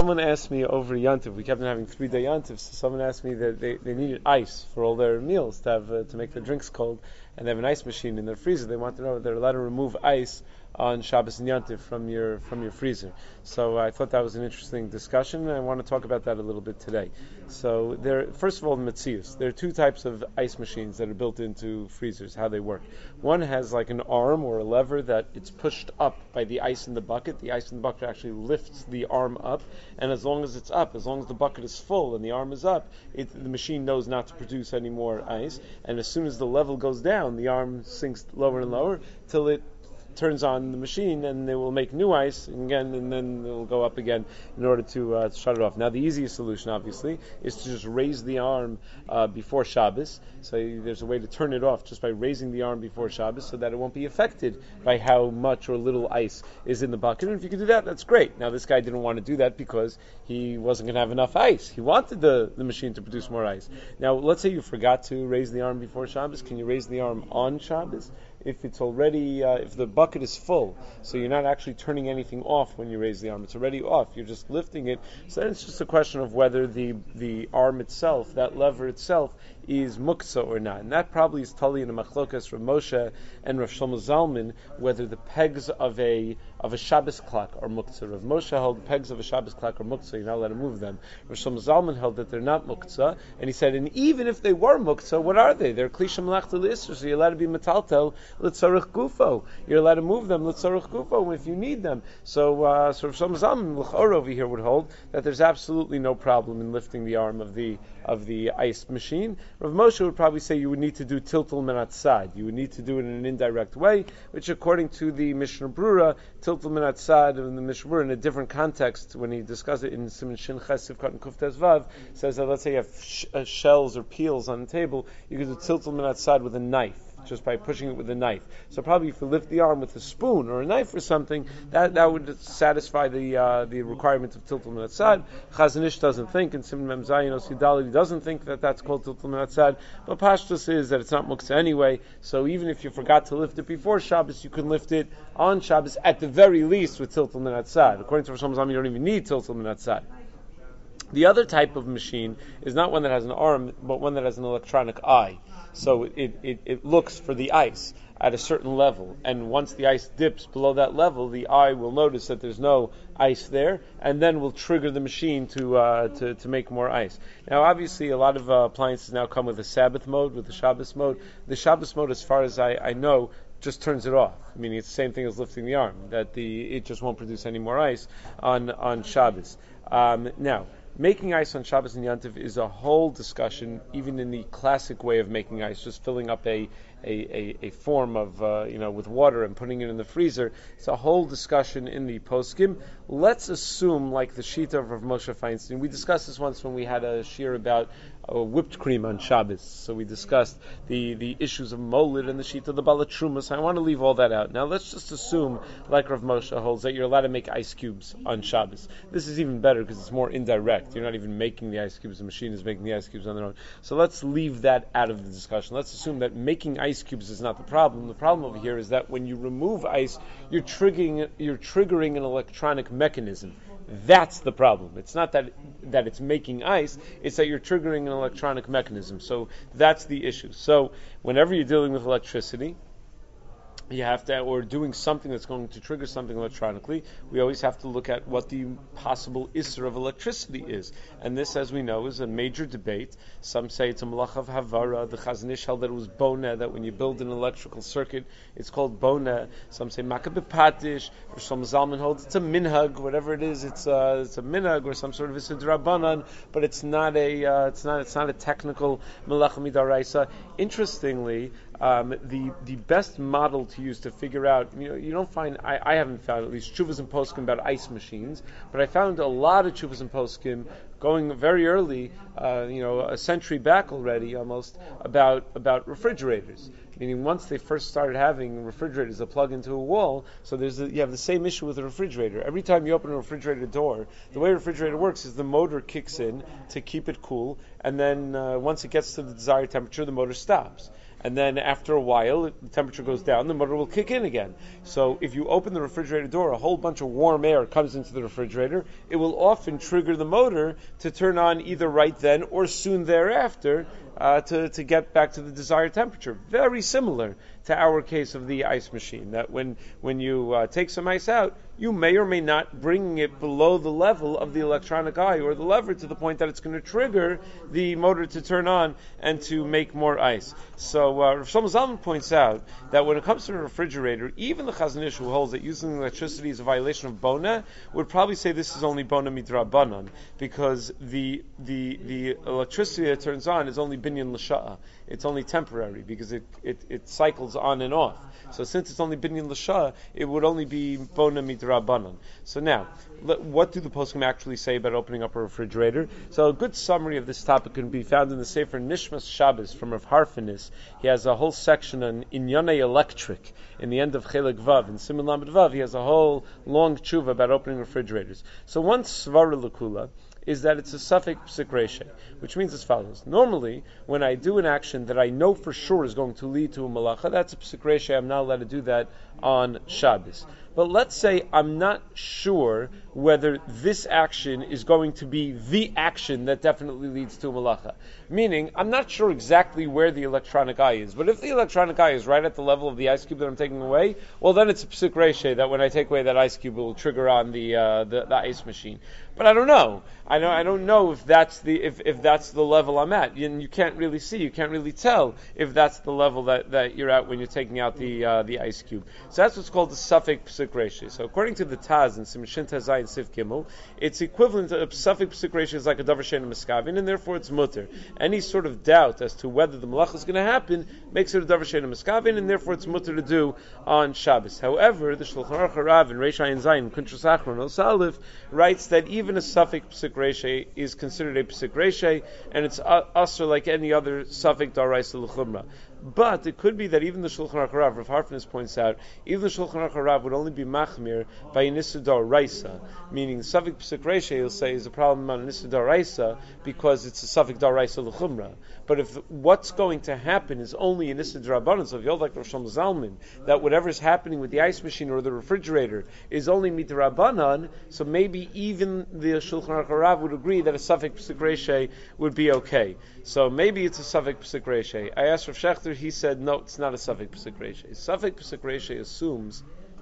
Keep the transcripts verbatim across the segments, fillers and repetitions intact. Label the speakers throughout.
Speaker 1: someone asked me over Yantiv, we kept on having three-day Yantiv, so someone asked me that they, they needed ice for all their meals, to have uh, to make their drinks cold, and they have an ice machine in their freezer. They want to know if they're allowed to remove ice on Shabbos and Yantiv from your from your freezer. So I thought that was an interesting discussion, and I want to talk about that a little bit today. So there, first of all, the Metzius. There are two types of ice machines that are built into freezers, how they work. One has like an arm or a lever that it's pushed up by the ice in the bucket. The ice in the bucket actually lifts the arm up, and as long as it's up, as long as the bucket is full and the arm is up, it, the machine knows not to produce any more ice, and as soon as the level goes down, the arm sinks lower and lower till it turns on the machine, and they will make new ice again, and then it will go up again in order to, uh, to shut it off. Now, the easiest solution, obviously, is to just raise the arm uh, before Shabbos. So there's a way to turn it off just by raising the arm before Shabbos, so that it won't be affected by how much or little ice is in the bucket. And if you can do that, that's great. Now, this guy didn't want to do that because he wasn't going to have enough ice. He wanted the, the machine to produce more ice. Now, let's say you forgot to raise the arm before Shabbos. Can you raise the arm on Shabbos? If it's already, uh, if the bucket is full, so you're not actually turning anything off when you raise the arm, it's already off, you're just lifting it, so then it's just a question of whether the, the arm itself, that lever itself, is muktzah or not. And that probably is tali in the machlokas Rav Moshe and Rav Shlomo Zalman, whether the pegs of a of a Shabbos clock are muktzah. Rav Moshe held the pegs of a Shabbos clock are muktzah, you're not allowed to move them. Rav Shlomo Zalman held that they're not muktzah, and he said, and even if they were muktzah, what are they? They're klisha malachta l'isra, so you're allowed to be metaltel l'tzarech gufo. You're allowed to move them l'tzarech gufo if you need them. So, uh, so Rav Shlomo Zalman l'chor over here would hold that there's absolutely no problem in lifting the arm of the of the ice machine. Rav Moshe would probably say you would need to do tiltul minat sad. You would need to do it in an indirect way, which according to the Mishnah Brura, tiltul minat sad in the Mishnah Brura in a different context, when he discussed it in Siman Shin Ches Sivkot and Kuf Tes Vav, says that let's say you have sh- uh, shells or peels on the table, you can do tiltul minat sad with a knife, just by pushing it with a knife. So probably if you lift the arm with a spoon or a knife or something, that, that would satisfy the uh, the requirement of tiltul minat sad. Chazon Ish doesn't think, and Siman Mem Zayin Osidali doesn't think that that's called tiltul minat sad, but Pashtus is that it's not muktzah anyway, so even if you forgot to lift it before Shabbos, you can lift it on Shabbos at the very least with tiltul minat sad. According to Rosh Hashanah, you don't even need tiltul minat sad. The other type of machine is not one that has an arm, but one that has an electronic eye. So it, it, it looks for the ice at a certain level, and once the ice dips below that level, the eye will notice that there's no ice there, and then will trigger the machine to uh, to, to make more ice. Now, obviously, a lot of uh, appliances now come with a Sabbath mode, with the Shabbos mode. The Shabbos mode, as far as I, I know, just turns it off. Meaning it's the same thing as lifting the arm, that the it just won't produce any more ice on, on Shabbos. Um, now, making ice on Shabbos and Yantiv is a whole discussion, even in the classic way of making ice, just filling up a a, a, a form of, uh, you know, with water and putting it in the freezer. It's a whole discussion in the poskim. Let's assume, like the Shita of Rav Moshe Feinstein, we discussed this once when we had a shir about uh, whipped cream on Shabbos. So we discussed the, the issues of molid and the Shita of the Balat Truma. So I want to leave all that out. Now let's just assume, like Rav Moshe holds, that you're allowed to make ice cubes on Shabbos. This is even better because it's more indirect. You're not even making the ice cubes. The machine is making the ice cubes on their own. So let's leave that out of the discussion. Let's assume that making ice cubes is not the problem. The problem over here is that when you remove ice, you're triggering you're triggering an electronic mechanism. That's the problem. It's not that that it's making ice, it's that you're triggering an electronic mechanism. So that's the issue. So whenever you're dealing with electricity, you have to, or doing something that's going to trigger something electronically, we always have to look at what the possible isser of electricity is. And this, as we know, is a major debate. Some say it's a malach of havara. The Chazon Ish held that it was bona, that when you build an electrical circuit, it's called bona. Some say makabipatish, or some Zalman holds it's a minhag, whatever it is, it's a, it's a minhag, or some sort of issur d'Rabbanan, but it's not a, uh, it's not, it's not a technical malacha midaraisa. Interestingly, Um, the the best model to use to figure out, you know, you don't find, I, I haven't found at least chuvas and poskim about ice machines, but I found a lot of chuvas and poskim going very early, uh, you know, a century back already almost, about about refrigerators. Meaning once they first started having refrigerators that plug into a wall, so there's a, you have the same issue with a refrigerator. Every time you open a refrigerator door, the way a refrigerator works is the motor kicks in to keep it cool, and then uh, once it gets to the desired temperature, the motor stops. and then after a while, the temperature goes down, the motor will kick in again. So if you open the refrigerator door, a whole bunch of warm air comes into the refrigerator, it will often trigger the motor to turn on either right then or soon thereafter uh, to, to get back to the desired temperature. Very similar to our case of the ice machine, that when, when you uh, take some ice out, you may or may not bring it below the level of the electronic eye or the lever to the point that it's going to trigger the motor to turn on and to make more ice. So uh, Rav Shlomo Zalman points out that when it comes to a refrigerator, even the Chazon Ish who holds that using electricity is a violation of Bona would probably say this is only Bona Midrabanan, because the the the electricity that turns on is only binyan l'sha'a. It's only temporary because it, it, it cycles on and off. So since it's only binyan l'sha'a, it would only be Bona Midrabanan. So now, what do the poskim actually say about opening up a refrigerator? So a good summary of this topic can be found in the Sefer Nishmas Shabbos from Rav Harfinis. He has a whole section on Inyanei Electric in the end of Chelik Vav. In Siman Lamed Vav, he has a whole long tshuva about opening refrigerators. So one svara l'kula is that it's a suffix psik reshe, which means as follows. Normally, when I do an action that I know for sure is going to lead to a malacha, that's a psik reshe. I'm not allowed to do that on Shabbos. But let's say I'm not sure whether this action is going to be the action that definitely leads to a malacha. Meaning, I'm not sure exactly where the electronic eye is. But if the electronic eye is right at the level of the ice cube that I'm taking away, well then it's a psik reshe that when I take away that ice cube, it will trigger on the, uh, the the ice machine. But I don't know. I know I don't know if that's the if, if that's the level I'm at. And you can't really see, you can't really tell if that's the level that, that you're at when you're taking out the uh, the ice cube. So that's what's called the suffix psik reshe. So according to the Taz and Simshin Tazai and Sif Gimel, it's equivalent to a suffix psik reshe is like a davar she'eino miskavin, and therefore it's mutter. Any sort of doubt as to whether the malacha is going to happen makes it a davar she'eino miskavin, and therefore it's mutter to do on Shabbos. However, the Shulchan Aruch Harav and Reish Ayin Zayin Kuntrus Achron Os Aleph writes that even a suffix psik reshe is considered a psik reshe, and it's usher like any other suffix daraisa l'chumra. But it could be that even the Shulchan Aruch Harav, Rav Harfinis points out, even the Shulchan Aruch Harav would only be machmir by an issa daraisa, meaning suffix psik reshe, he'll say, is a problem on an issa daraisa because it's a suffix daraisa l'chumra. But if what's going to happen is only an issa d'Rabbanan, so if you're like Rav Shlomo Zalman, that whatever is happening with the ice machine or the refrigerator is only midrabanan, so maybe even the Shulchan Aruch Harav would agree that a suffix psik reshe would be okay. So maybe it's a suffix psik reshe. I asked Rav Shechter, he said no, it's not a suffix psik reshe. Suffix psik reshe assumes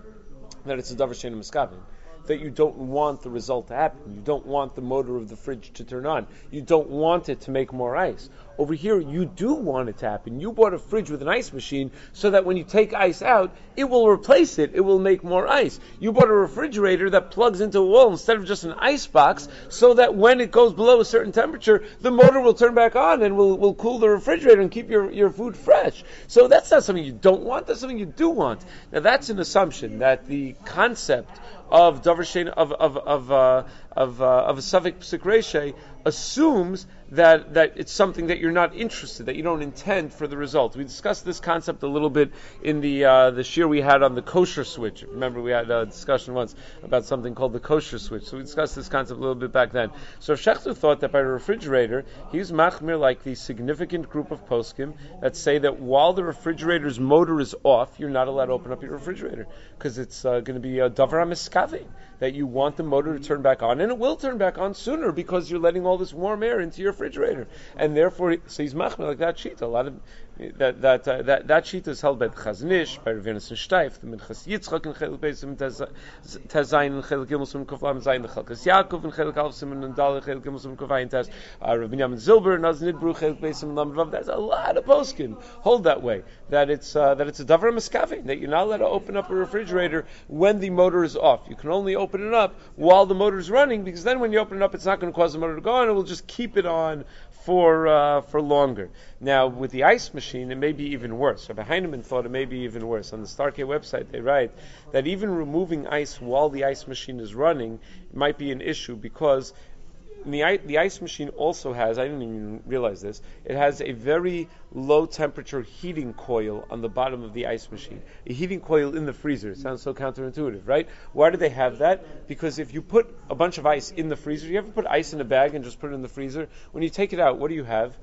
Speaker 1: that it's a davar she'eino miskavin, that you don't want the result to happen. You don't want the motor of the fridge to turn on. You don't want it to make more ice. Over here, you do want it to happen. You bought a fridge with an ice machine so that when you take ice out, it will replace it. It will make more ice. You bought a refrigerator that plugs into a wall instead of just an ice box so that when it goes below a certain temperature, the motor will turn back on and will, will cool the refrigerator and keep your, your food fresh. So that's not something you don't want. That's something you do want. Now that's an assumption that the concept of davar she'eino of of of uh, of, uh, of a suffix psik reshe assumes that that it's something that you're not interested, that you don't intend for the result. We discussed this concept a little bit in the uh, the shir we had on the kosher switch. Remember, we had a discussion once about something called the kosher switch. So we discussed this concept a little bit back then. So Shechter thought that by a refrigerator, he was machmir like the significant group of poskim that say that while the refrigerator's motor is off, you're not allowed to open up your refrigerator because it's uh, going to be a davar miskavin, that you want the motor to turn back on, and it will turn back on sooner because you're letting all this warm air into your refrigerator, and therefore, so he's machmir like that sheet. A lot of that that uh, that that sheet is held by the Chazon Ish, by Rav Yonasan Shteif, the Minchas Yitzchak and Chelik Beis and Tazayin and Chelik Gimel Sim Kuflam Zayin the Chalkas Yaakov and Chelik Alf Sim and Dal Chelik Gimel Sim Kuvayin Taz Rav Binyamin Zilber and Naz Nidbru Chelik Beis Sim Lam Vav. There's a lot of poskim hold that way, that it's uh, that it's a davar miskavin, that you're not allowed to open up a refrigerator when the motor is off. You can only open it up while the motor is running, because then when you open it up, it's not going to cause the motor to go on. It will just keep it on for uh, for longer. Now, with the ice machine, it may be even worse. Rabbi Heinemann thought it may be even worse. On the Starkey website, they write that even removing ice while the ice machine is running might be an issue, because the, the ice machine also has, I didn't even realize this, it has a very low temperature heating coil on the bottom of the ice machine. A heating coil in the freezer. It sounds so counterintuitive, right? Why do they have that? Because if you put a bunch of ice in the freezer, you ever put ice in a bag and just put it in the freezer? When you take it out, what do you have?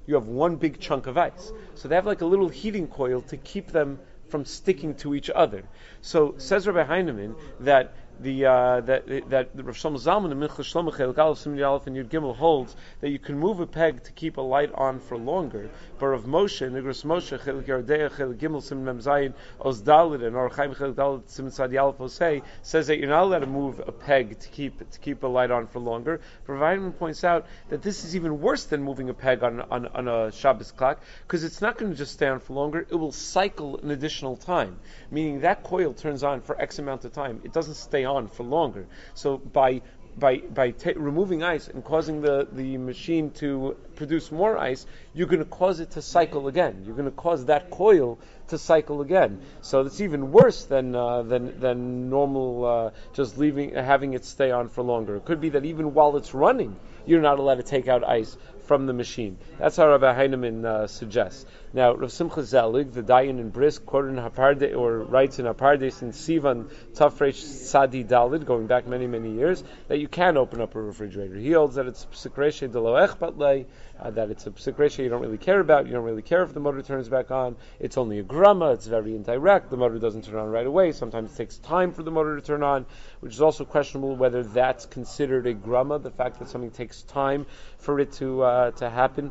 Speaker 1: you have one big chunk of ice. So they have like a little heating coil to keep them from sticking to each other. So says Rabbi Heinemann that the uh, that that Rav Shlomo Zalman in Minchas Shlomo Chelik Aleph Siman Aleph and Yud Gimel holds that you can move a peg to keep a light on for longer. But Rav Moshe, Nigros Moshe Chelik Yardei Chelik Gimel Siman Mem Zayin Oz Dalet and Or Chaim Chelik Dalet Siman Tzadi Aleph Osei says that you're not allowed to move a peg to keep to keep a light on for longer. But Rav Heinemann points out that this is even worse than moving a peg on on, on a Shabbos clock, because it's not going to just stay on for longer; it will cycle an additional time, meaning that coil turns on for X amount of time. It doesn't stay on for longer. So by by by ta- removing ice and causing the, the machine to produce more ice, you're going to cause it to cycle again. You're going to cause that coil to cycle again. So it's even worse than uh, than than normal uh, just leaving having it stay on for longer. It could be that even while it's running, you're not allowed to take out ice from the machine. That's how Rabbi Heinemann uh, suggests. Now, Rav Simcha Zelig, the Dayan in Brisk, quoted in Haparde, or writes in Hapardes in Sivan Tafresh Sadi Dalid, going back many, many years, that you can open up a refrigerator. He holds that it's psikreshe de lo echbat lei, uh, that it's a psikreshe you don't really care about, you don't really care if the motor turns back on, it's only a grama, it's very indirect, the motor doesn't turn on right away, sometimes it takes time for the motor to turn on, which is also questionable whether that's considered a grama, the fact that something takes time for it to uh, to happen.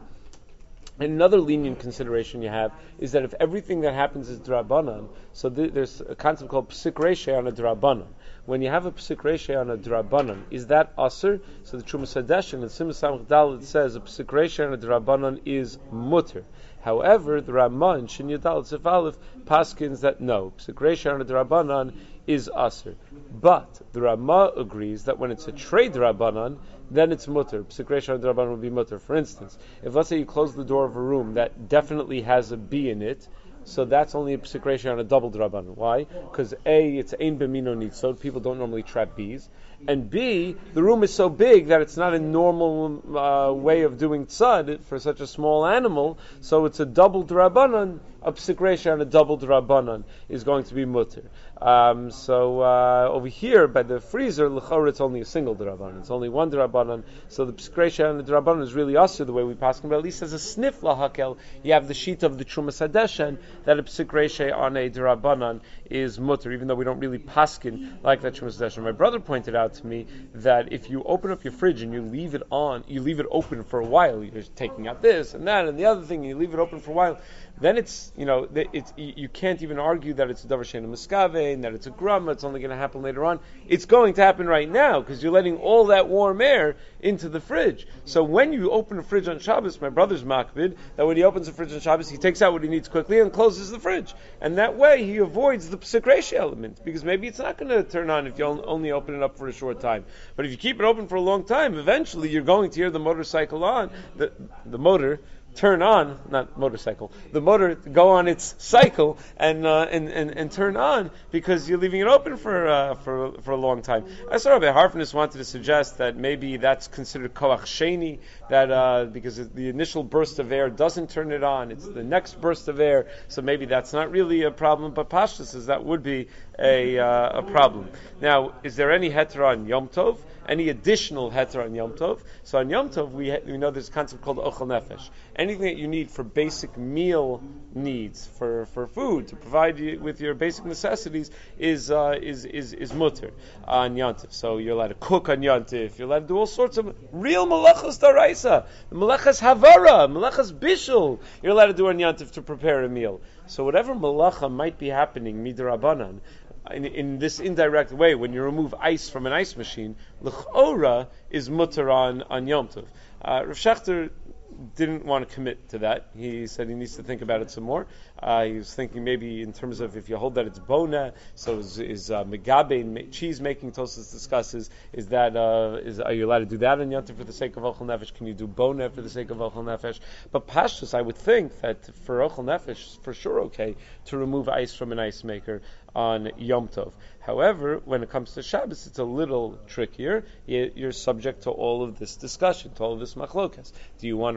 Speaker 1: And another lenient consideration you have is that if everything that happens is drabanan, so th- there's a concept called psik reshe on a drabanan. When you have a psik reshe on a drabanan, is that aser? So the Trumas Hadesh and the Simas Samach Dalet says a psik reshe on a drabanan is mutter. However, the Ramah in Shin Yudal Tzef Aleph paskins that no, psik reshe on a drabanan is aser. But the Ramah agrees that when it's a trey drabanan, then it's mutter. Psik reshe on a drabanan will be mutter. For instance, if let's say you close the door of a room that definitely has a bee in it, so that's only a psik reshe on a double drabanan. Why? Because A, it's ein b'mino nitzod, people don't normally trap bees, and B, the room is so big that it's not a normal uh, way of doing tzad for such a small animal, so it's a double drabanan. A psik reshe on a double drabanan is going to be mutter. Um, so uh, over here by the freezer, l'chor, it's only a single drabanan. It's only one drabanan. So the psik reshe on the drabanan is really usher the way we pass him. But at least as a sniff lahakel, you have the sheet of the Trumas Hadeshen that a psik reshe on a drabanan is mutter, even though we don't really paskin like that Trumas Hadeshen. My brother pointed out to me that if you open up your fridge and you leave it on, you leave it open for a while, you're taking out this and that and the other thing, and you leave it open for a while, then it's, you know, it's, you can't even argue that it's a davar she'eino miskave and that it's a grama, it's only going to happen later on. It's going to happen right now because you're letting all that warm air into the fridge. So when you open a fridge on Shabbos, my brother's makbid, that when he opens the fridge on Shabbos, he takes out what he needs quickly and closes the fridge. And that way he avoids the psik reshe element, because maybe it's not going to turn on if you only open it up for a short time. But if you keep it open for a long time, eventually you're going to hear the motorcycle on, the, the motor, turn on, not motorcycle, the motor go on its cycle and uh, and, and and turn on because you're leaving it open for uh, for for a long time. I saw Rabbi Harfness wanted to suggest that maybe that's considered koach sheni, that uh, because the initial burst of air doesn't turn it on, it's the next burst of air, so maybe that's not really a problem. But Pashta says that would be a uh, a problem. Now, is there any heter on Yom Tov? Any additional heter on Yom Tov? So on Yom Tov, we, ha- we know there's a concept called ochel nefesh. Anything that you need for basic meal needs, for, for food, to provide you with your basic necessities, is uh, is is is mutter on Yom Tov. So you're allowed to cook on Yom Tov. You're allowed to do all sorts of real melechos daraisa, melechos havara, melechos bishul. You're allowed to do on Yom Tov to prepare a meal. So whatever melacha might be happening midrabanan, In, in this indirect way, when you remove ice from an ice machine, l'chora is mutter on, on Yom Tov. Uh, Rav Shechter didn't want to commit to that. He said he needs to think about it some more. Uh, he was thinking maybe in terms of if you hold that it's bona, so is, is uh, megabe, cheese making, Tosas discusses, is that, uh, is, are you allowed to do that on Yom Tov for the sake of Ochel Nefesh? Can you do bona for the sake of Ochel Nefesh? But Pashtus, I would think that for Ochel Nefesh, for sure okay to remove ice from an ice maker on Yom Tov. However, when it comes to Shabbos, it's a little trickier. You're subject to all of this discussion, to all of this machlokas. Do you want to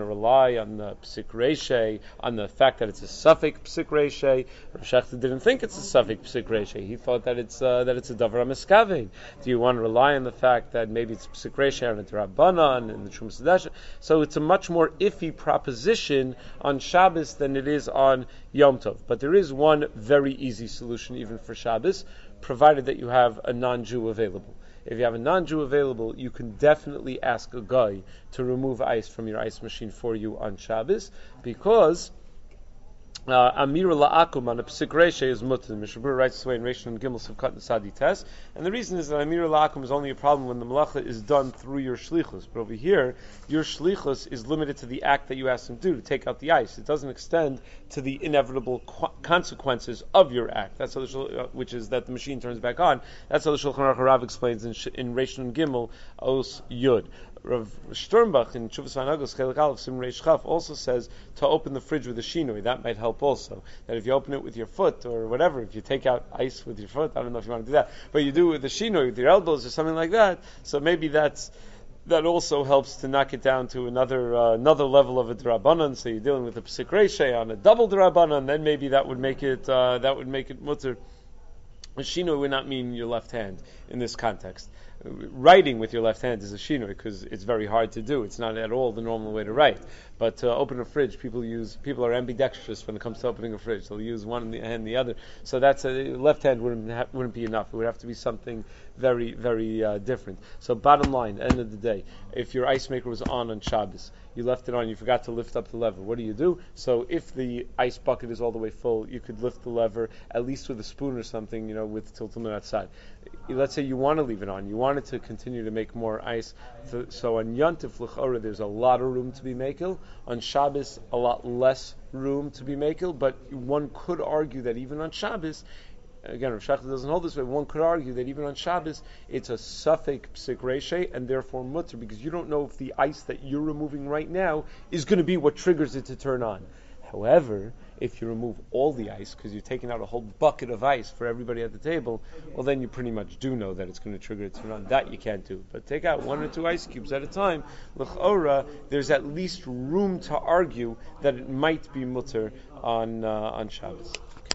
Speaker 1: rely on the psik reishe, on the fact that it's a suffix psik reishe. Rav Shechter didn't think it's a suffix psik reishe. He thought that it's uh, that it's a davar miskavein. Do you want to rely on the fact that maybe it's psik reishe on a drabanan and the Trumas Hadasha? So it's a much more iffy proposition on Shabbos than it is on Yom Tov. But there is one very easy solution even for Shabbos, provided that you have a non-Jew available. If you have a non-Jew available, you can definitely ask a guy to remove ice from your ice machine for you on Shabbos, because Uh, Amir la'akum on a psik reishe is mutter. Mishnah Berurah writes this way in Reish and Gimel Sivkat and Sadi Tes, and the reason is that Amir la'akum is only a problem when the malacha is done through your shlichus. But over here, your shlichus is limited to the act that you asked him to do, to take out the ice. It doesn't extend to the inevitable qu- consequences of your act. That's how the shul- uh, which is that the machine turns back on. That's how the Shulchan Aruch Harav explains in, sh- in Reish and Gimel Os Yud. Rav Sternbach in Chuvas Vanagos Chelik Aleph Sim Reish Chaf also says to open the fridge with a shinoi. That might help also. That if you open it with your foot or whatever, if you take out ice with your foot, I don't know if you want to do that, but you do it with the shinoi with your elbows or something like that. So maybe that's that also helps to knock it down to another uh, another level of a drabanan. So you're dealing with a psik reishe on a double drabanan, then maybe that would make it uh, that would make it mutter. A shinoi would not mean your left hand in this context. Writing with your left hand is a shinoi because it's very hard to do. It's not at all the normal way to write. But to open a fridge, people use people are ambidextrous when it comes to opening a fridge. They'll use one hand and the other. So that's a left hand wouldn't ha- wouldn't be enough. It would have to be something very very uh, different. So bottom line, end of the day, if your ice maker was on on Shabbos, you left it on, you forgot to lift up the lever. What do you do? So if the ice bucket is all the way full, you could lift the lever at least with a spoon or something, you know, with tiltum outside. Let's say you want to leave it on, you want it to continue to make more ice. So on Yontif L'chora, there's a lot of room to be makel. On Shabbos, a lot less room to be makel. But one could argue that even on Shabbos, again, Rav Shechter doesn't hold this way, one could argue that even on Shabbos, it's a suffix psik reishe and therefore mutter, because you don't know if the ice that you're removing right now is going to be what triggers it to turn on. However, if you remove all the ice, because you're taking out a whole bucket of ice for everybody at the table, well then you pretty much do know that it's going to trigger it to turn on. That you can't do. But take out one or two ice cubes at a time, l'chora, there's at least room to argue that it might be mutter on uh, on Shabbos.